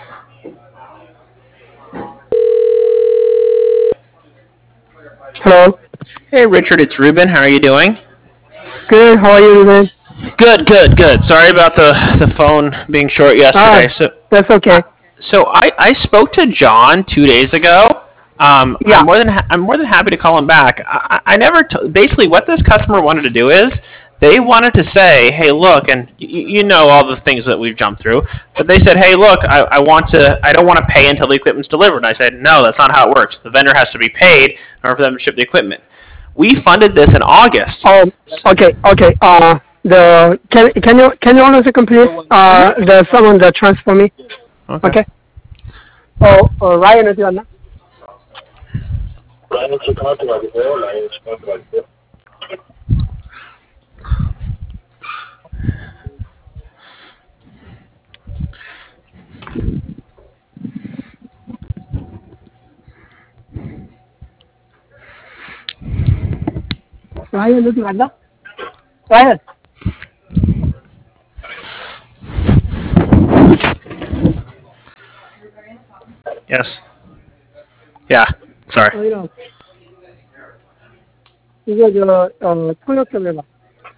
Hello. Hey, Richard, it's Ruben. How are you doing? Good. How are you, Ruben? Good. Sorry about the phone being short yesterday. That's okay. I spoke to John 2 days ago. Yeah. I'm more than happy to call him back. I never basically what this customer wanted to do is they wanted to say, hey, look, and you know all the things that we've jumped through, but they said, hey, look, I don't want to pay until the equipment's delivered. And I said, no, that's not how it works. The vendor has to be paid in order for them to ship the equipment. We funded this in August. Okay. Can you hold on a second, please? There's someone that transfer me. Okay. 라이언 어디 갔나? 라이언 체크아웃 가주세요. 라이언 체크아웃 가주세요. 라이언 어디 갔나? 라이언. Yes. Yeah. Sorry. 이거 통역 좀 해봐.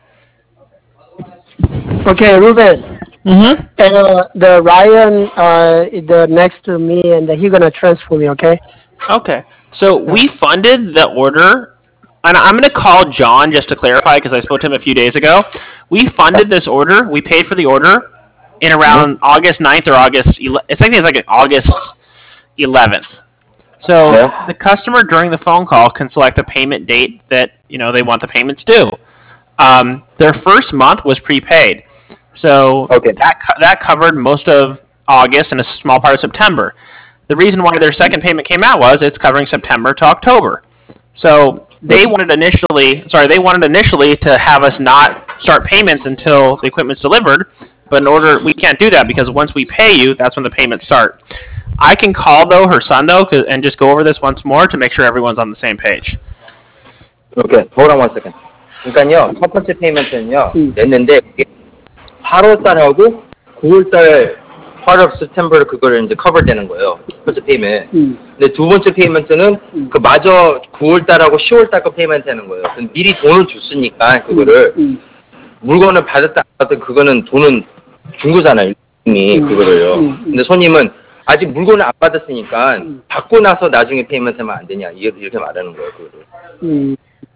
Okay, Ruben. Mm-hmm. And the Ryan, the next to me, and he gonna transfer me. Okay. Okay. So we funded the order, and I'm going to call John just to clarify because I spoke to him a few days ago. We funded this order. We paid for the order in around August 9th or August. It's like August 11th. So the customer during the phone call can select a payment date that they want the payments due. Their first month was prepaid, so that covered most of August and a small part of September. The reason why their second payment came out was it's covering September to October. So they wanted initially to have us not start payments until the equipment's delivered, but we can't do that because once we pay you, that's when the payments start. I can call her son and just go over this once more to make sure everyone's on the same page. Okay, hold on one second. 그러니까요, 첫 번째 페이먼트는요, 냈는데, 8월달하고 9월달, 8월, September 그거를 이제 커버 되는 거예요. 첫 번째 페이먼트. 근데 두 번째 페이먼트는 그 마저 9월달하고 10월달 거 페이먼트 하는 거예요. 미리 돈을 줬으니까, 그거를. 물건을 받았다, 안 받았다, 그거는 돈은 준 거잖아요, 이미, 그거를요. 근데 손님은 아직 물건을 안 받았으니까, 받고 나서 나중에 페이먼트 하면 안 되냐, 이렇게 말하는 거예요, 그거를.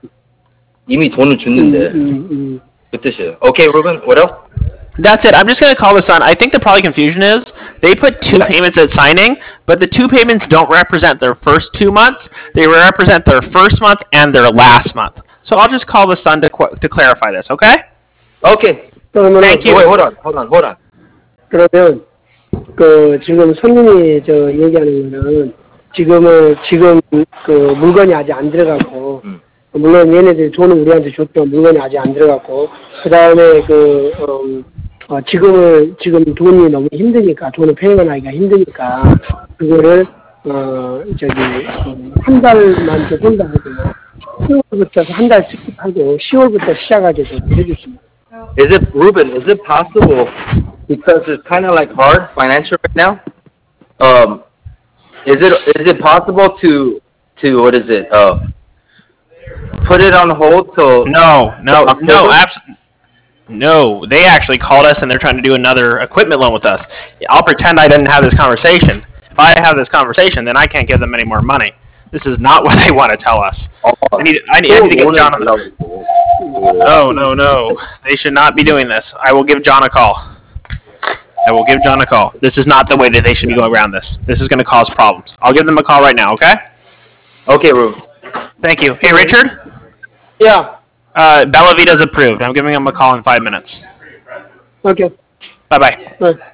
이미 돈을 줬는데. 그 뜻이에요. Okay, Ruben, what else? That's it. I'm just going to call the son. I think the probably confusion is they put 2 payments at signing, but the 2 payments don't represent their first 2 months. They represent their first month and their last month. So I'll just call the son to clarify this, okay? Okay. Thank you. Wait, hold on. 그러면 지금 손님이 얘기하는 거는 지금 그 물건이 아직 안 들어갔고 물론 얘네들이 돈을 우리한테 줬던 물건이 아직 안 들어갔고 그 다음에 지금 돈이 너무 힘드니까 돈을 페이먼하기가 힘드니까 그거를 한 달만 좀 혼자 하고 10월부터 한 달 스킵하고 10월부터 시작하게 좀 해주십니다. Is it possible because it's kind of like hard financial right now? Is it possible to what is it? Put it on hold till No, absolutely. No, they actually called us and they're trying to do another equipment loan with us. I'll pretend I didn't have this conversation. If I have this conversation, then I can't give them any more money. This is not what they want to tell us. I need to get John on the phone. No. They should not be doing this. I will give John a call. This is not the way that they should be going around this. This is going to cause problems. I'll give them a call right now, okay? Okay, Ruben. Thank you. Hey, Richard? Yeah. Bella Vita's approved. I'm giving him a call in 5 minutes. Okay. Bye-bye. Right.